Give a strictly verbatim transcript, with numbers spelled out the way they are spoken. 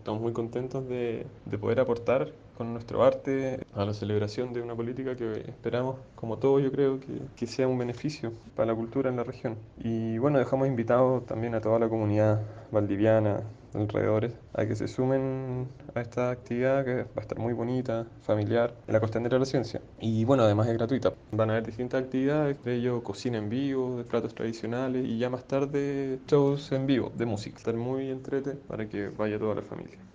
Estamos muy contentos de, de poder aportar con nuestro arte a la celebración de una política que esperamos, como todos yo creo, que, que sea un beneficio para la cultura en la región. Y bueno, dejamos invitados también a toda la comunidad valdiviana, de alrededores, a que se sumen a esta actividad que va a estar muy bonita, familiar, en la Costanera de la Ciencia. Y bueno, además es gratuita. Van a haber distintas actividades, de ello cocina en vivo, de platos tradicionales y ya más tarde shows en vivo de música. Estar muy entrete para que vaya toda la familia.